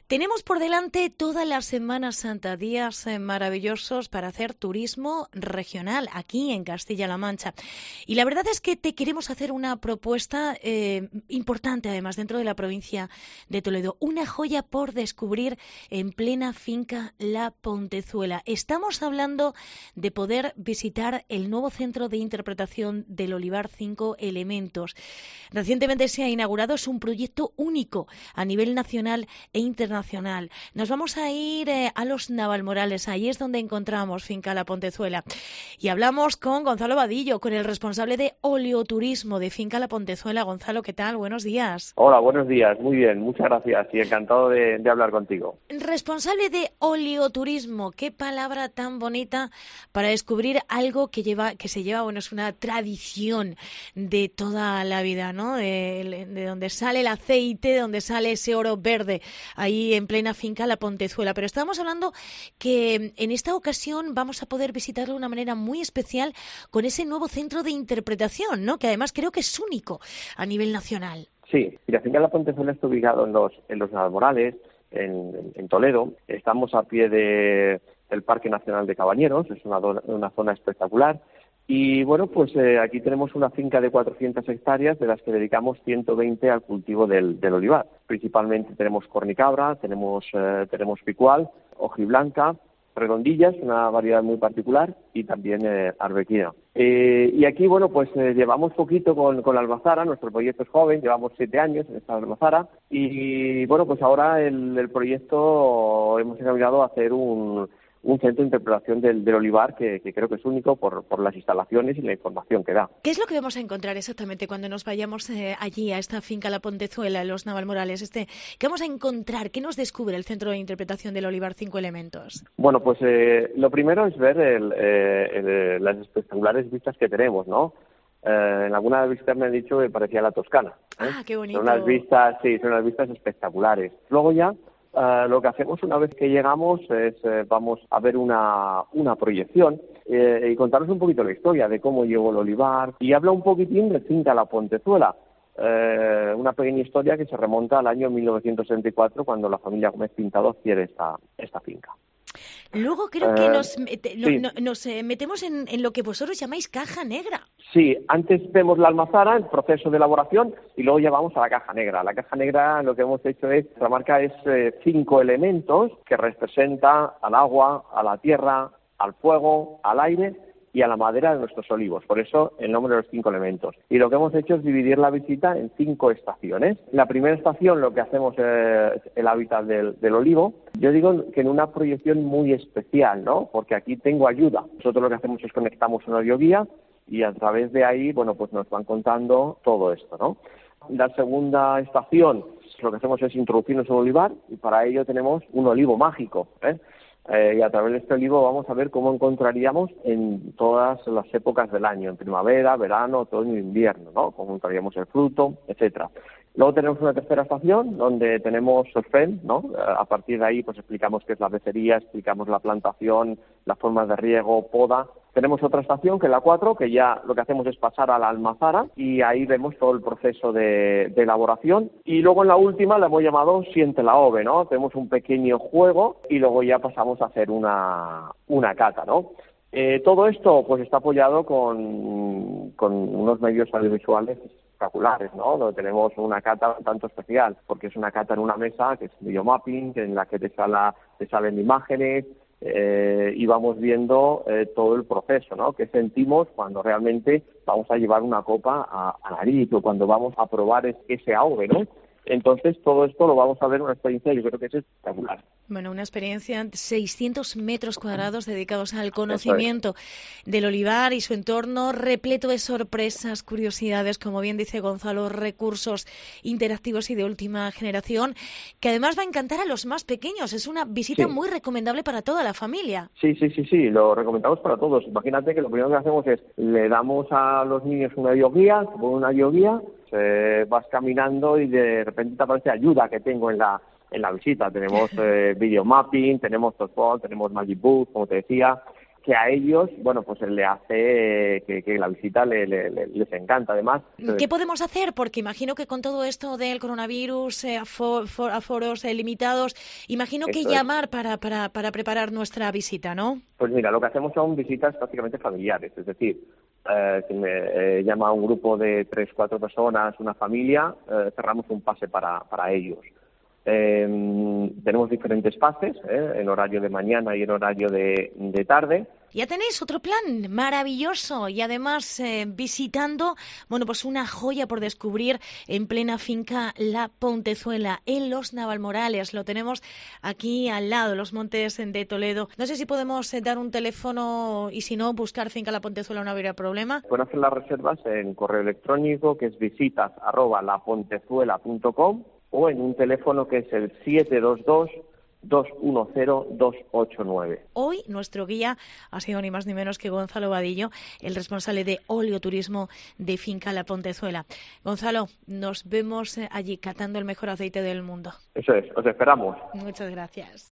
Tenemos por delante toda la Semana Santa, días maravillosos para hacer turismo regional aquí en Castilla-La Mancha. Y la verdad es que te queremos hacer una propuesta importante, además, dentro de la provincia de Toledo. Una joya por descubrir en plena finca La Pontezuela. Estamos hablando de poder visitar el nuevo centro de interpretación del Olivar 5 Elementos. Recientemente se ha inaugurado, es un proyecto único a nivel nacional e internacional. Nos vamos a ir a los Navalmorales, ahí es donde encontramos Finca La Pontezuela. Y hablamos con Gonzalo Vadillo, con el responsable de oleoturismo de Finca La Pontezuela. Gonzalo, ¿qué tal? Buenos días. Hola, buenos días. Muy bien, muchas gracias y encantado de hablar contigo. Responsable de oleoturismo, qué palabra tan bonita para descubrir algo que se lleva, bueno, es una tradición de toda la vida, ¿no? De donde sale el aceite, de donde sale ese oro verde, ahí en plena Finca La Pontezuela. Pero estábamos hablando que en esta ocasión vamos a poder visitarlo de una manera muy especial con ese nuevo centro de interpretación, ¿no? Que además creo que es único a nivel nacional. Sí, la Finca La Pontezuela está ubicado en los Navalmorales, en Toledo. Estamos a pie del Parque Nacional de Cabañeros, es una zona espectacular. Y bueno, pues aquí tenemos una finca de 400 hectáreas, de las que dedicamos 120 al cultivo del olivar. Principalmente tenemos cornicabra, tenemos picual, hojiblanca, redondillas, una variedad muy particular, y también arbequina. Y aquí, bueno, pues llevamos poquito con la almazara, nuestro proyecto es joven, llevamos 7 años en esta almazara, y bueno, pues ahora el proyecto hemos encaminado a hacer un centro de interpretación del olivar que creo que es único por las instalaciones y la información que da. ¿Qué es lo que vamos a encontrar exactamente cuando nos vayamos allí a esta finca La Pontezuela, en los Navalmorales? ¿Qué vamos a encontrar? ¿Qué nos descubre el centro de interpretación del Olivar 5 Elementos? Bueno, pues lo primero es ver las espectaculares vistas que tenemos, ¿no? En alguna visita me han dicho que parecía la Toscana. Ah, qué bonito. Son unas vistas espectaculares. Luego ya lo que hacemos una vez que llegamos es vamos a ver una proyección y contaros un poquito la historia de cómo llegó el olivar, y habla un poquitín de Finca La Pontezuela, una pequeña historia que se remonta al año 1964, cuando la familia Gómez Pintado adquiere esta finca. Luego creo que nos metemos en lo que vosotros llamáis caja negra. Sí, antes vemos la almazara, el proceso de elaboración, y luego ya vamos a la caja negra. La caja negra, lo que hemos hecho es, la marca es 5 elementos que representa al agua, a la tierra, al fuego, al aire y a la madera de nuestros olivos. Por eso el nombre de los 5 elementos. Y lo que hemos hecho es dividir la visita en 5 estaciones. La primera estación lo que hacemos es el hábitat del olivo. Yo digo que en una proyección muy especial, ¿no? Porque aquí tengo ayuda. Nosotros lo que hacemos es conectamos una audioguía y a través de ahí, bueno, pues nos van contando todo esto, ¿no? La segunda estación, lo que hacemos es introducirnos en un olivar, y para ello tenemos un olivo mágico, y a través de este olivo vamos a ver cómo encontraríamos en todas las épocas del año, en primavera, verano, otoño e invierno, ¿no? Cómo encontraríamos el fruto, etcétera. Luego tenemos una tercera estación donde tenemos sorfén, ¿no? A partir de ahí pues explicamos qué es la becería, explicamos la plantación, las formas de riego, poda. Tenemos otra estación, que es la 4, que ya lo que hacemos es pasar a la almazara, y ahí vemos todo el proceso de elaboración. Y luego en la última la hemos llamado Siente la Ove, ¿no? Tenemos un pequeño juego y luego ya pasamos a hacer una cata, ¿no? Todo esto pues está apoyado con unos medios audiovisuales espectaculares, ¿no? Donde tenemos una cata un tanto especial, porque es una cata en una mesa, que es videomapping, en la que te salen imágenes, y vamos viendo todo el proceso, ¿no? Que sentimos cuando realmente vamos a llevar una copa a nariz, o cuando vamos a probar ese ahogue, ¿no? Entonces, todo esto lo vamos a ver en una experiencia, yo creo que es espectacular. Bueno, una experiencia, 600 metros cuadrados dedicados al conocimiento del olivar y su entorno, repleto de sorpresas, curiosidades, como bien dice Gonzalo, recursos interactivos y de última generación, que además va a encantar a los más pequeños. Es una visita muy recomendable para toda la familia. Sí, lo recomendamos para todos. Imagínate que lo primero que hacemos es, le damos a los niños una audioguía, vas caminando y de repente te aparece ayuda que tengo en la visita. Tenemos videomapping, tenemos Topol, tenemos Magic Book, como te decía, que a ellos, bueno, pues le hace que la visita les encanta. Además, ¿qué podemos hacer? Porque imagino que con todo esto del coronavirus, aforos limitados, imagino que llamar para preparar nuestra visita, ¿no? Pues mira, lo que hacemos son visitas prácticamente familiares, es decir, si me llama un grupo de 3-4 personas, una familia, cerramos un pase para ellos. Tenemos diferentes pases, en horario de mañana y en horario de tarde. Ya tenéis otro plan maravilloso y además visitando, bueno, pues una joya por descubrir en plena finca La Pontezuela, en Los Navalmorales. Lo tenemos aquí al lado, los montes de Toledo. No sé si podemos dar un teléfono y si no, buscar finca La Pontezuela, no habría problema. Pueden hacer las reservas en correo electrónico, que es visitas@lapontezuela.com, o en un teléfono que es el 722-210-289. Hoy nuestro guía ha sido ni más ni menos que Gonzalo Vadillo, el responsable de oleoturismo de Finca La Pontezuela. Gonzalo, nos vemos allí catando el mejor aceite del mundo. Eso es, os esperamos. Muchas gracias.